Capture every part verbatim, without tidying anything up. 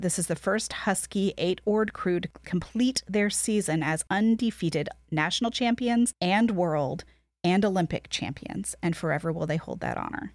This is the first Husky eight-oared crew to complete their season as undefeated national champions and world and Olympic champions, and forever will they hold that honor.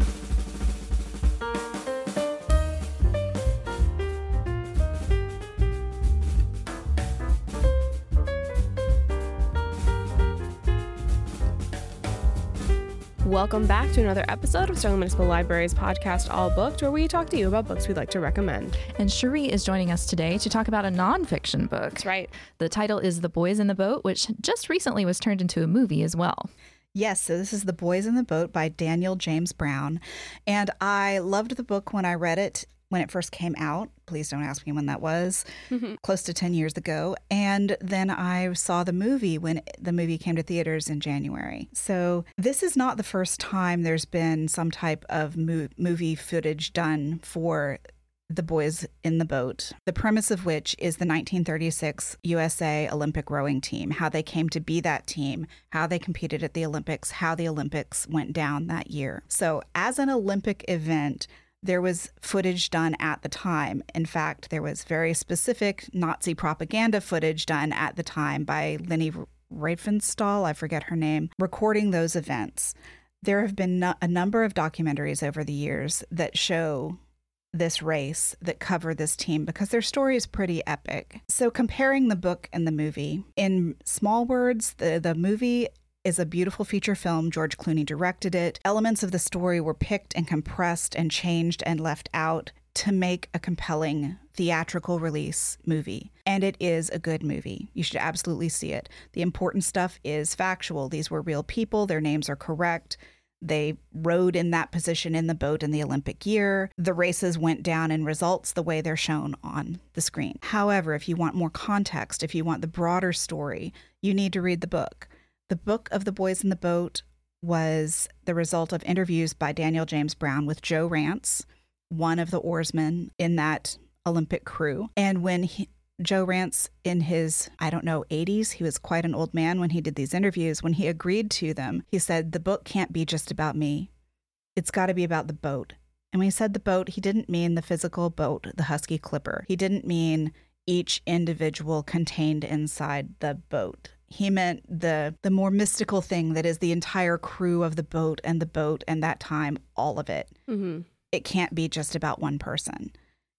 Welcome back to another episode of Sterling Municipal Library's podcast, All Booked, where we talk to you about books we'd like to recommend. And Cherie is joining us today to talk about a nonfiction book. That's right. The title is The Boys in the Boat, which just recently was turned into a movie as well. Yes, so this is The Boys in the Boat by Daniel James Brown. And I loved the book when I read it when it first came out. Please don't ask me when that was. Mm-hmm. Close to ten years ago. And then I saw the movie when the movie came to theaters in January. So this is not the first time there's been some type of mo- movie footage done for The Boys in the Boat, the premise of which is the nineteen thirty-six U S A Olympic rowing team, how they came to be that team, how they competed at the Olympics, how the Olympics went down that year. So as an Olympic event, there was footage done at the time. In fact, there was very specific Nazi propaganda footage done at the time by Leni Riefenstahl, I forget her name, recording those events. There have been no- a number of documentaries over the years that show this race, that cover this team, because their story is pretty epic. So comparing the book and the movie, in small words, the, the movie is a beautiful feature film. George Clooney directed it. Elements of the story were picked and compressed and changed and left out to make a compelling theatrical release movie. And it is a good movie. You should absolutely see it. The important stuff is factual. These were real people. Their names are correct. They rowed in that position in the boat in the Olympic year. The races went down in results the way they're shown on the screen. However, if you want more context, if you want the broader story, you need to read the book. The book of The Boys in the Boat was the result of interviews by Daniel James Brown with Joe Rance, one of the oarsmen in that Olympic crew. And when he, Joe Rance, in his, I don't know, eighties, he was quite an old man when he did these interviews. When he agreed to them, he said, the book can't be just about me. It's got to be about the boat. And when he said the boat, he didn't mean the physical boat, the Husky Clipper. He didn't mean each individual contained inside the boat. He meant the the more mystical thing that is the entire crew of the boat and the boat and that time, all of it. Mm-hmm. It can't be just about one person.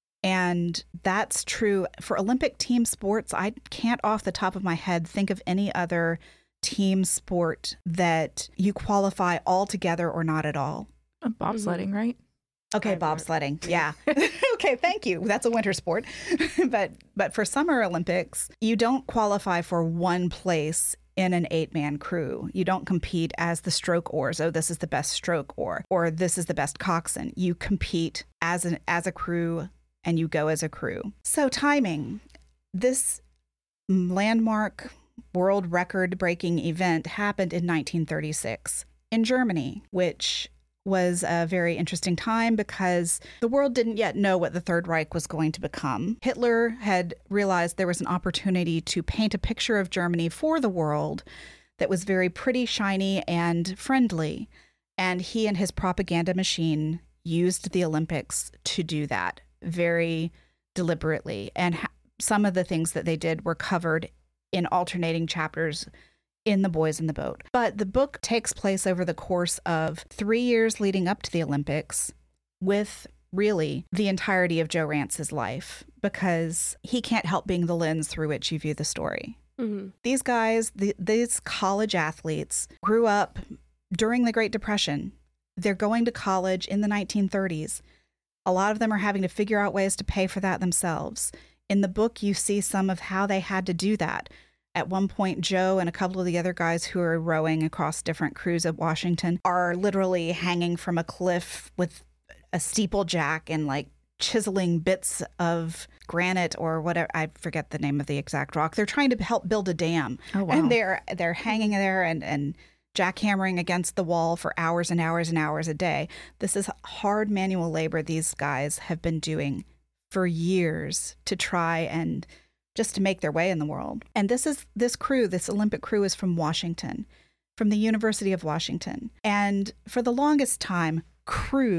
And that's true for Olympic team sports. I can't off the top of my head think of any other team sport that you qualify all together or not at all. Uh, bobsledding, mm-hmm. right? Okay, bobsledding. Yeah. Okay, thank you. That's a winter sport. but but for Summer Olympics, you don't qualify for one place in an eight-man crew. You don't compete as the stroke oars. Oh, this is the best stroke oar, or this is the best coxswain. You compete as an as a crew, and you go as a crew. So timing. This landmark world record-breaking event happened in nineteen thirty-six in Germany, which was a very interesting time because the world didn't yet know what the Third Reich was going to become. Hitler had realized there was an opportunity to paint a picture of Germany for the world that was very pretty, shiny, and friendly. And he and his propaganda machine used the Olympics to do that very deliberately. And ha- some of the things that they did were covered in alternating chapters in The Boys in the Boat. But the book takes place over the course of three years leading up to the Olympics with really the entirety of Joe Rance's life, because he can't help being the lens through which you view the story. Mm-hmm. These guys, the, these college athletes grew up during the Great Depression. They're going to college in the nineteen thirties. A lot of them are having to figure out ways to pay for that themselves. In the book, you see some of how they had to do that. At one point, Joe and a couple of the other guys who are rowing across different crews at Washington are literally hanging from a cliff with a steeplejack and like chiseling bits of granite or whatever. I forget the name of the exact rock. They're trying to help build a dam. Oh, wow. And they're they're hanging there and, and jackhammering against the wall for hours and hours and hours a day. This is hard manual labor these guys have been doing for years to try and just to make their way in the world. And this is this crew, this Olympic crew is from Washington, from the University of Washington. And for the longest time, crew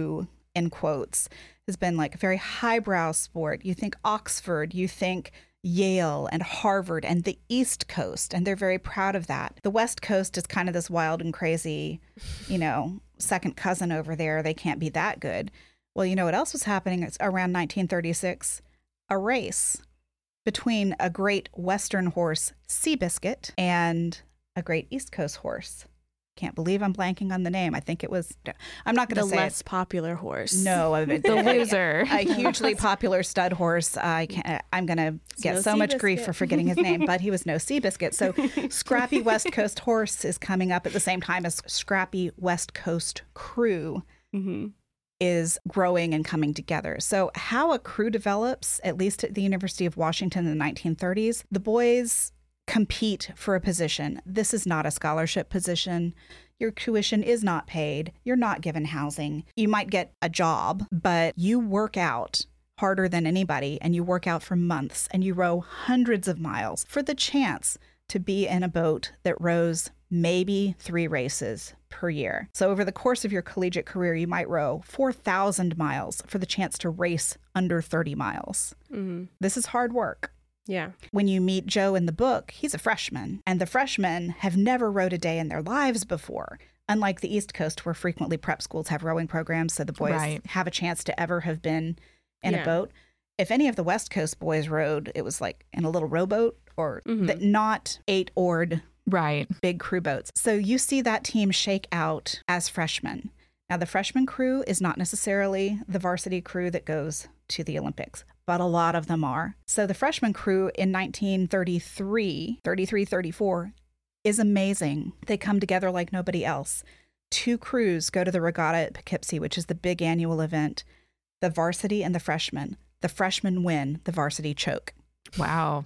in quotes, has been like a very highbrow sport. You think Oxford, you think Yale and Harvard and the East Coast, and they're very proud of that. The West Coast is kind of this wild and crazy, you know, second cousin over there. They can't be that good. Well, you know what else was happening? It's around nineteen thirty-six, a race between a great Western horse, Seabiscuit, and a great East Coast horse. Can't believe I'm blanking on the name. I think it was, I'm not going to the say less it. popular horse. No, The loser. a hugely popular stud horse. I can't, I'm going to get no so much Seabiscuit. grief for forgetting his name, but he was no Seabiscuit. So Scrappy West Coast Horse is coming up at the same time as Scrappy West Coast Crew Mm-hmm. is growing and coming together. So how a crew develops, at least at the University of Washington in the nineteen thirties, the boys compete for a position. This is not a scholarship position. Your tuition is not paid. You're not given housing. You might get a job, but you work out harder than anybody, and you work out for months, and you row hundreds of miles for the chance to be in a boat that rows maybe three races per year. So over the course of your collegiate career, you might row four thousand miles for the chance to race under thirty miles. Mm-hmm. This is hard work. Yeah. When you meet Joe in the book, he's a freshman, and the freshmen have never rowed a day in their lives before. Unlike the East Coast, where frequently prep schools have rowing programs, so the boys Right. have a chance to ever have been in Yeah. a boat. If any of the West Coast boys rowed, it was like in a little rowboat or Mhm. the, not eight-oared Right. big crew boats. So you see that team shake out as freshmen. Now, the freshman crew is not necessarily the varsity crew that goes to the Olympics, but a lot of them are. So the freshman crew in nineteen thirty-three, thirty-three, thirty-four is amazing. They come together like nobody else. Two crews go to the regatta at Poughkeepsie, which is the big annual event. The varsity and the freshmen. The freshmen win, the varsity choke. Wow.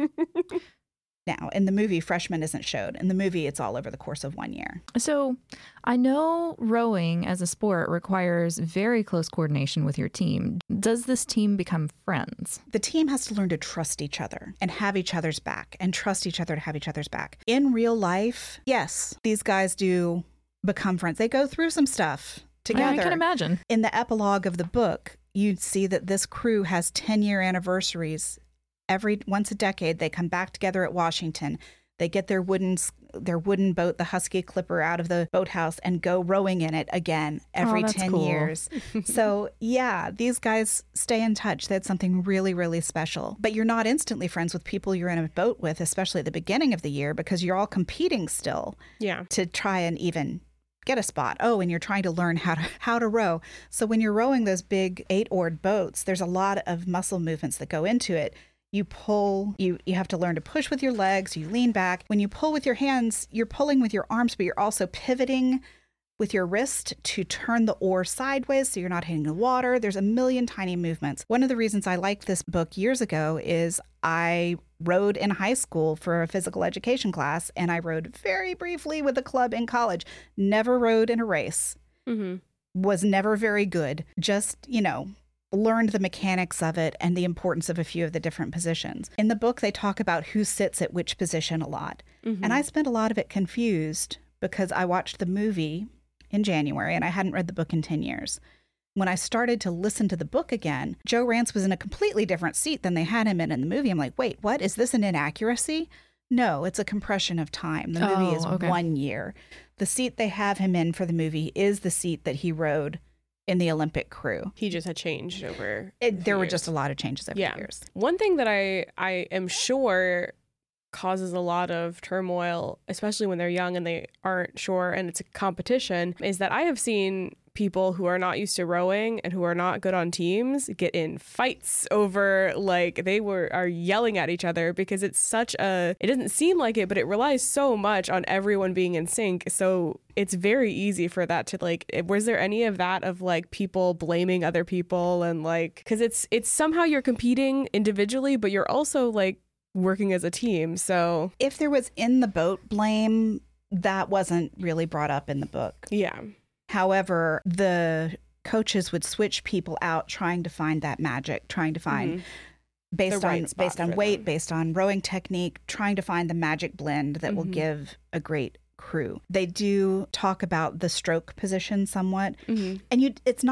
Now, in the movie, freshman isn't showed. In the movie, it's all over the course of one year. So I know rowing as a sport requires very close coordination with your team. Does this team become friends? The team has to learn to trust each other and have each other's back and trust each other to have each other's back. In real life, yes, these guys do become friends. They go through some stuff together. I can imagine. In the epilogue of the book, you see that this crew has ten-year anniversaries. Every once a decade, they come back together at Washington. They get their wooden their wooden boat, the Husky Clipper, out of the boathouse and go rowing in it again every Oh, that's ten cool. years. So, yeah, these guys stay in touch. They had something really, really special. But you're not instantly friends with people you're in a boat with, especially at the beginning of the year, because you're all competing still Yeah. to try and even get a spot. Oh, and you're trying to learn how to how to row. So when you're rowing those big eight-oared boats, there's a lot of muscle movements that go into it. You pull, you you have to learn to push with your legs, you lean back. When you pull with your hands, you're pulling with your arms, but you're also pivoting with your wrist to turn the oar sideways so you're not hitting the water. There's a million tiny movements. One of the reasons I liked this book years ago is I rowed in high school for a physical education class, and I rowed very briefly with a club in college. Never rowed in a race. Mm-hmm. Was never very good. Just, you know, learned the mechanics of it and the importance of a few of the different positions. In the book, they talk about who sits at which position a lot. Mm-hmm. And I spent a lot of it confused because I watched the movie in January and I hadn't read the book in ten years. When I started to listen to the book again, Joe Rance was in a completely different seat than they had him in in the movie. I'm like, wait, what? Is this an inaccuracy? No, it's a compression of time. The movie Oh, is okay. one year. The seat they have him in for the movie is the seat that he rode in the Olympic crew. He just had changed over. It, there were years. just a lot of changes over Yeah. the years. One thing that I I am sure causes a lot of turmoil, especially when they're young and they aren't sure and it's a competition, is that I have seen people who are not used to rowing and who are not good on teams get in fights over, like, they were are yelling at each other because it's such a, it doesn't seem like it, but it relies so much on everyone being in sync. So it's very easy for that to, like, was there any of that of like people blaming other people and like, because it's it's somehow you're competing individually, but you're also like working as a team. So If there was in the boat blame, that wasn't really brought up in the book. yeah. However, the coaches would switch people out trying to find that magic, trying to find Mhm. based The right on spot based on for weight, them. based on rowing technique, trying to find the magic blend that will Mhm. give a great crew. They do talk about the stroke position somewhat. Mm-hmm. And you it's not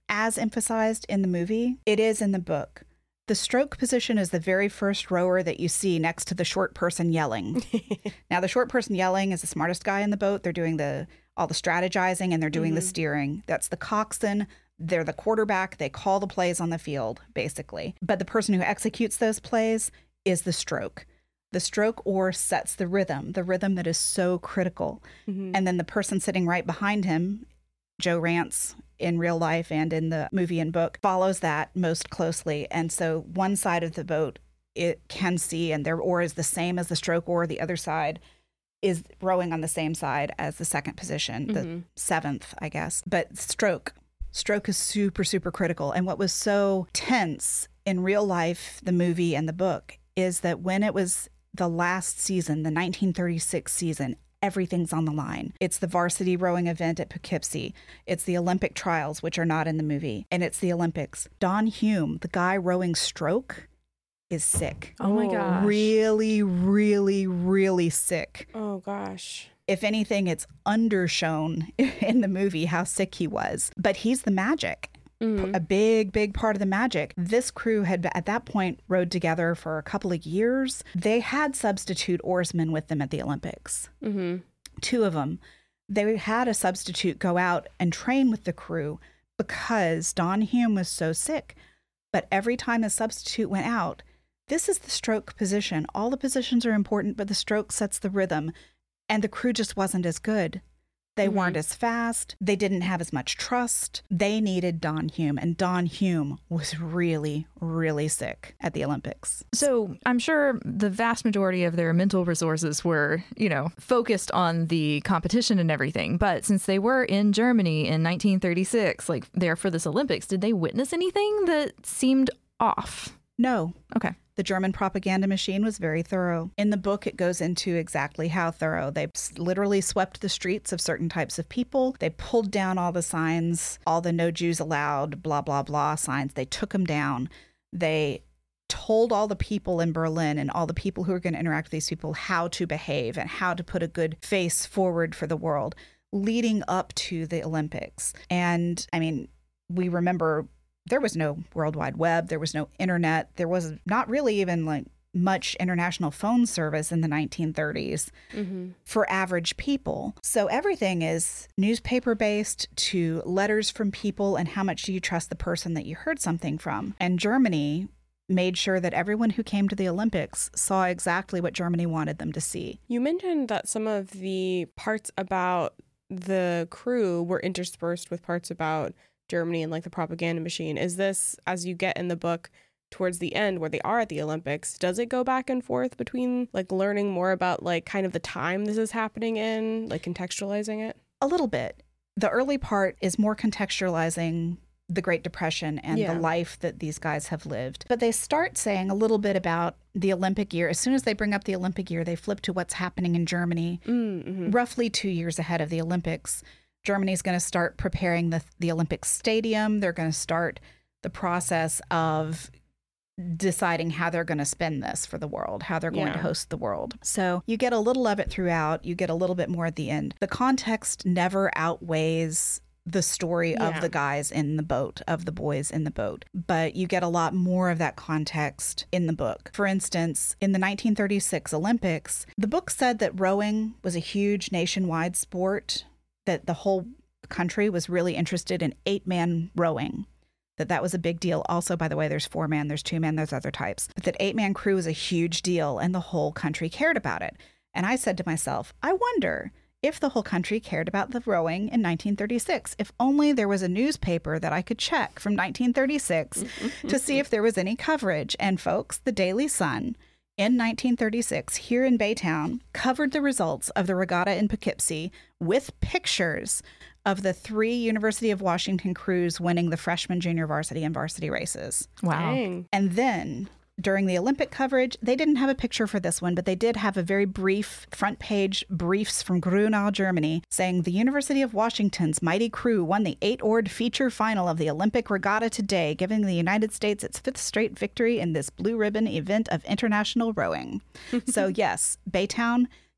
as emphasized in the movie. It is in the book. The stroke position is the very first rower that you see next to the short person yelling. Now, the short person yelling is the smartest guy in the boat. They're doing the all the strategizing and they're doing mm-hmm. the steering. That's the coxswain. They're the quarterback. They call the plays on the field, basically. But the person who executes those plays is the stroke. The stroke oar sets the rhythm, the rhythm that is so critical. Mm-hmm. And then the person sitting right behind him, Joe Rance, in real life and in the movie and book, follows that most closely. And so one side of the boat, it can see, and their oar is the same as the stroke oar. The other side is rowing on the same side as the second position, the mm-hmm. seventh, I guess. But stroke, stroke is super, super critical. And what was so tense in real life, the movie and the book, is that when it was the last season, the nineteen thirty-six season, everything's on the line. It's the varsity rowing event at Poughkeepsie. It's the Olympic trials, which are not in the movie. And it's the Olympics. Don Hume, the guy rowing stroke, is sick. Oh my gosh. Really, really, really sick. Oh gosh. If anything, it's undershown in the movie how sick he was. But he's the magic. Mm-hmm. A big, big part of the magic. This crew had, at that point, rowed together for a couple of years. They had substitute oarsmen with them at the Olympics. Mm-hmm. Two of them. They had a substitute go out and train with the crew because Don Hume was so sick. But every time a substitute went out, this is the stroke position. All the positions are important, but the stroke sets the rhythm. And the crew just wasn't as good. They mm-hmm. weren't as fast. They didn't have as much trust. They needed Don Hume, and Don Hume was really, really sick at the Olympics. So I'm sure the vast majority of their mental resources were, you know, focused on the competition and everything. But since they were in Germany in nineteen thirty-six, like there for this Olympics, did they witness anything that seemed off? No. Okay. The German propaganda machine was very thorough. In the book, it goes into exactly how thorough. They literally swept the streets of certain types of people. They pulled down all the signs, all the no Jews allowed, blah, blah, blah signs. They took them down. They told all the people in Berlin and all the people who were going to interact with these people how to behave and how to put a good face forward for the world leading up to the Olympics. And I mean, we remember there was no World Wide Web. There was no internet. There was not really even like much international phone service in the nineteen thirties mm-hmm. for average people. So everything is newspaper based to letters from people and how much do you trust the person that you heard something from. And Germany made sure that everyone who came to the Olympics saw exactly what Germany wanted them to see. You mentioned that some of the parts about the crew were interspersed with parts about Germany and like the propaganda machine. Is this, as you get in the book towards the end where they are at the Olympics, does it go back and forth between like learning more about like kind of the time this is happening in, like contextualizing it? A little bit. The early part is more contextualizing the Great Depression and yeah. the life that these guys have lived. But they start saying a little bit about the Olympic year. As soon as they bring up the Olympic year, they flip to what's happening in Germany, mm-hmm. roughly two years ahead of the Olympics. Germany's going to start preparing the, the Olympic Stadium. They're going to start the process of deciding how they're going to spend this for the world, how they're going yeah. to host the world. So you get a little of it throughout. You get a little bit more at the end. The context never outweighs the story yeah. of the guys in the boat, of the boys in the boat. But you get a lot more of that context in the book. For instance, in the nineteen thirty-six Olympics, the book said that rowing was a huge nationwide sport, that the whole country was really interested in eight-man rowing, that that was a big deal. Also, by the way, there's four-man, there's two-man, there's other types. But that eight-man crew was a huge deal, and the whole country cared about it. And I said to myself, I wonder if the whole country cared about the rowing in nineteen thirty-six. If only there was a newspaper that I could check from nineteen thirty-six to see if there was any coverage. And folks, the Daily Sun in nineteen thirty-six, here in Baytown, covered the results of the regatta in Poughkeepsie with pictures of the three University of Washington crews winning the freshman, junior varsity, and varsity races. Wow. Dang. And then during the Olympic coverage, they didn't have a picture for this one, but they did have a very brief front page briefs from Grunau, Germany, saying the University of Washington's mighty crew won the eight-oared feature final of the Olympic regatta today, giving the United States its fifth straight victory in this blue ribbon event of international rowing. So yes, Baytown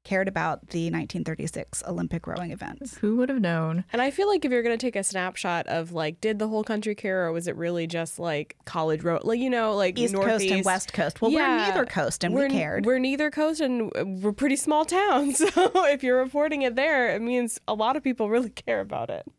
cared about the nineteen thirty-six Olympic rowing events. Who would have known? And I feel like if you're going to take a snapshot of like, did the whole country care, or was it really just like college row, like, you know, like East Northeast. Coast and West Coast. Well, Yeah. we're neither coast and we're, we cared. We're neither coast and we're pretty small towns. So if you're reporting it there, it means a lot of people really care about it.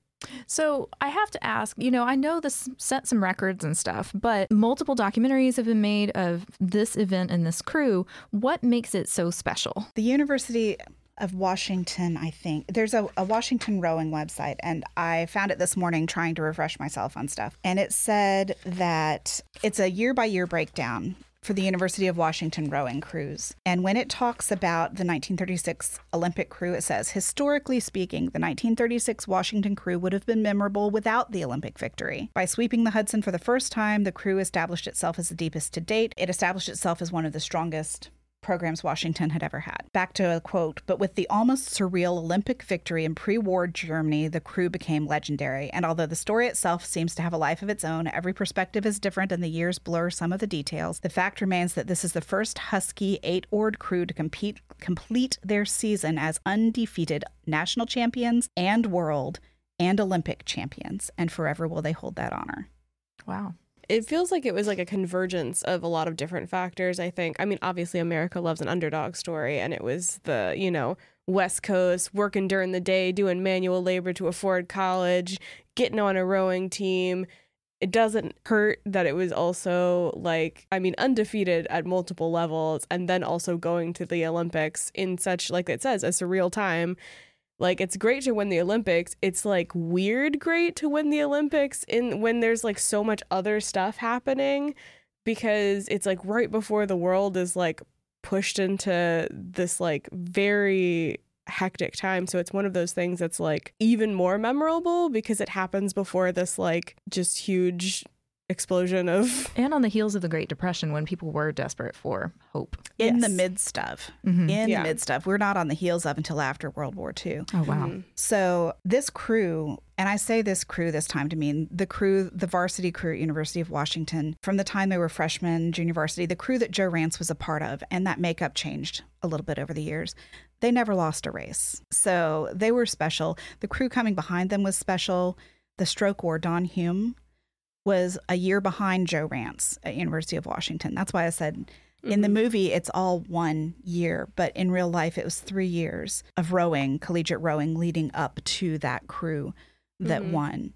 So I have to ask, you know, I know this set some records and stuff, but multiple documentaries have been made of this event and this crew. What makes it so special? The University of Washington, I think. There's a, a Washington rowing website, and I found it this morning trying to refresh myself on stuff. And it said that it's a year-by-year breakdown for the University of Washington rowing crews. And when it talks about the nineteen thirty-six Olympic crew, it says, historically speaking, the nineteen thirty-six Washington crew would have been memorable without the Olympic victory. By sweeping the Hudson for the first time, the crew established itself as the deepest to date. It established itself as one of the strongest programs Washington had ever had. Back to a quote, but with the almost surreal Olympic victory in pre-war Germany, the crew became legendary. And although the story itself seems to have a life of its own, every perspective is different and the years blur some of the details. The fact remains that this is the first Husky eight-oared crew to compete, complete their season as undefeated national champions and world and Olympic champions. And forever will they hold that honor. Wow. It feels like it was like a convergence of a lot of different factors, I think. I mean, obviously, America loves an underdog story, and it was the, you know, West Coast, working during the day, doing manual labor to afford college, getting on a rowing team. It doesn't hurt that it was also, like, I mean, undefeated at multiple levels, and then also going to the Olympics in such, like it says, a surreal time. Like, it's great to win the Olympics. It's, like, weird great to win the Olympics in when there's, like, so much other stuff happening, because it's, like, right before the world is, like, pushed into this, like, very hectic time. So it's one of those things that's, like, even more memorable because it happens before this, like, just huge explosion of... And on the heels of the Great Depression, when people were desperate for hope. In Yes. the midst of. Mm-hmm. In Yeah. the midst of. We're not on the heels of until after World War Two. Oh, wow. Mhm. So this crew, and I say this crew this time to mean the crew, the varsity crew at University of Washington, from the time they were freshmen, junior varsity, the crew that Joe Rance was a part of, and that makeup changed a little bit over the years. They never lost a race. So they were special. The crew coming behind them was special. The stroke oar, Don Hume, was a year behind Joe Rance at University of Washington. That's why I said in the movie, it's all one year, but in real life, it was three years of rowing, collegiate rowing, leading up to that crew that Mhm. won.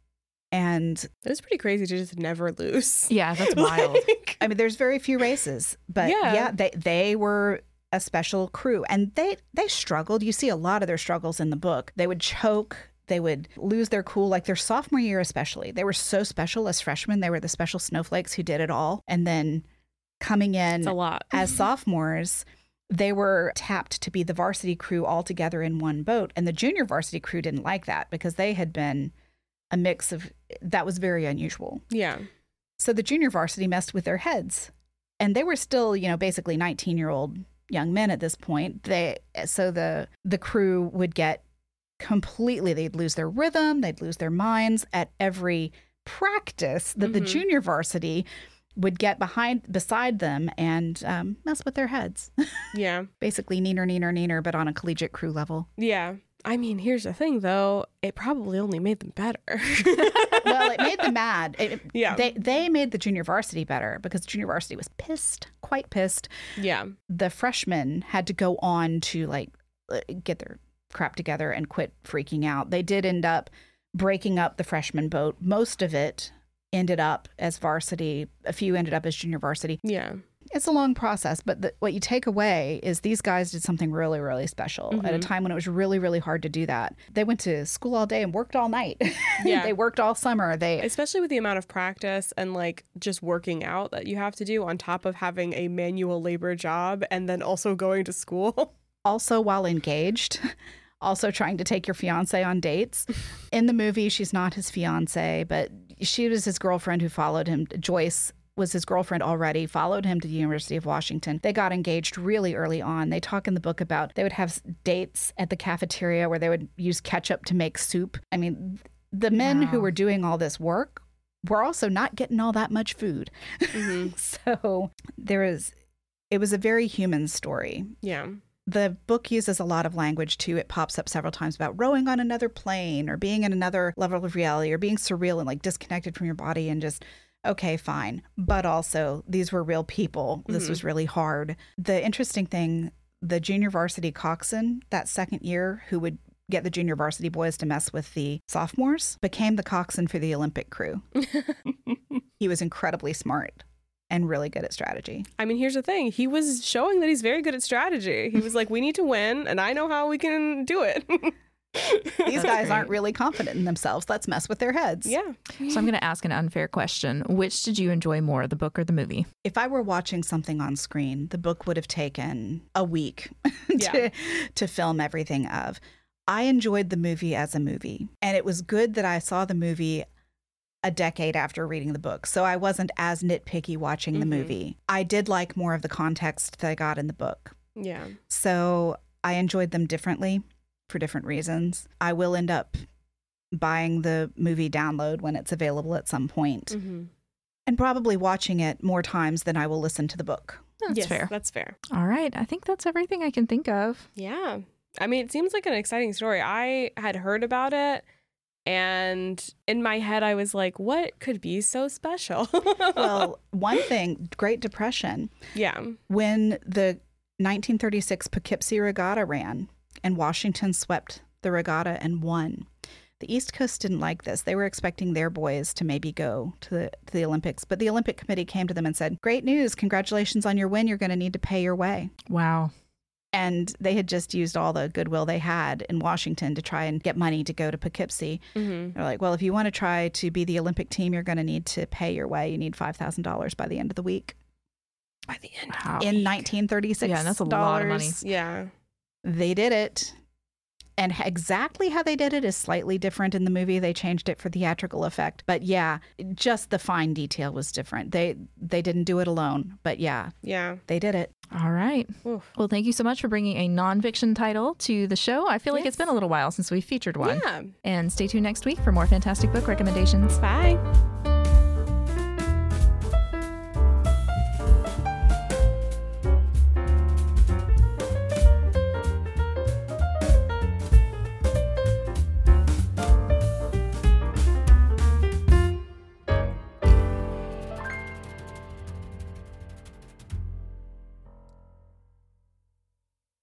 And It was pretty crazy to just never lose. Yeah, that's wild. Like, I mean, there's very few races, but Yeah. yeah, they they were a special crew, and they they struggled. You see a lot of their struggles in the book. They would choke. They would lose their cool, like their sophomore year especially. They were so special as freshmen. They were the special snowflakes who did it all. And then coming in it's a lot. as sophomores, they were tapped to be the varsity crew all together in one boat. And the junior varsity crew didn't like that because they had been a mix of, that was very unusual. Yeah. So the junior varsity messed with their heads. And they were still, you know, basically nineteen-year-old young men at this point. They so the the crew would get completely, they'd lose their rhythm, they'd lose their minds at every practice that the Mhm. junior varsity would get behind beside them and um, mess with their heads. Yeah. Basically neener, neener, neener, but on a collegiate crew level. Yeah. I mean, here's the thing, though. It probably only made them better. Well, it made them mad. It, Yeah. They, they made the junior varsity better because the junior varsity was pissed, quite pissed. Yeah. The freshmen had to go on to like uh, get their crap together and quit freaking out. They did end up breaking up the freshman boat. Most of it ended up as varsity. A few ended up as junior varsity. Yeah. It's a long process, but the, what you take away is these guys did something really, really special at a Mhm. time when it was really, really hard to do that. They went to school all day and worked all night. Yeah. They worked all summer. They Especially with the amount of practice and like just working out that you have to do on top of having a manual labor job and then also going to school. also, while engaged, also trying to take your fiance on dates. In the movie, she's not his fiance, but she was his girlfriend who followed him. Joyce was his girlfriend already, followed him to the University of Washington. They got engaged really early on. They talk in the book about they would have dates at the cafeteria where they would use ketchup to make soup. I mean, the men who Wow. were doing all this work were also not getting all that much food. Mhm. So there is, it was a very human story. Yeah. The book uses a lot of language too. It pops up several times about rowing on another plane or being in another level of reality or being surreal and like disconnected from your body and just, okay, fine. But also, these were real people. This mm-hmm. was really hard. The interesting thing, the junior varsity coxswain that second year who would get the junior varsity boys to mess with the sophomores became the coxswain for the Olympic crew. He was incredibly smart and really good at strategy. I mean, here's the thing. He was showing that he's very good at strategy. He was like, we need to win, and I know how we can do it. These guys aren't really confident in themselves. Let's mess with their heads. Yeah. So I'm going to ask an unfair question. Which did you enjoy more, the book or the movie? If I were watching something on screen, the book would have taken a week to, yeah. to film everything of. I enjoyed the movie as a movie, and it was good that I saw the movie a decade after reading the book. So I wasn't as nitpicky watching the mm-hmm. movie. I did like more of the context that I got in the book. Yeah. So I enjoyed them differently for different reasons. I will end up buying the movie download when it's available at some point mm-hmm. and probably watching it more times than I will listen to the book. That's yes, fair. That's fair. All right. I think that's everything I can think of. Yeah. I mean, it seems like an exciting story. I had heard about it. And in my head, I was like, what could be so special? Well, one thing, Great Depression. Yeah. When the nineteen thirty-six Poughkeepsie Regatta ran and Washington swept the regatta and won, the East Coast didn't like this. They were expecting their boys to maybe go to the, to the Olympics. But the Olympic Committee came to them and said, great news. Congratulations on your win. You're going to need to pay your way. Wow. And they had just used all the goodwill they had in Washington to try and get money to go to Poughkeepsie. Mm-hmm. They're like, well, if you want to try to be the Olympic team, you're going to need to pay your way. You need five thousand dollars by the end of the week. By the end wow. of the In week. nineteen thirty-six Yeah, that's a lot of money. Yeah. They did it. And exactly how they did it is slightly different in the movie. They changed it for theatrical effect. But yeah, just the fine detail was different. They they didn't do it alone. But yeah, yeah, they did it. All right. Oof. Well, thank you so much for bringing a nonfiction title to the show. I feel like yes. it's been a little while since we featured one. Yeah. And stay tuned next week for more fantastic book recommendations. Bye.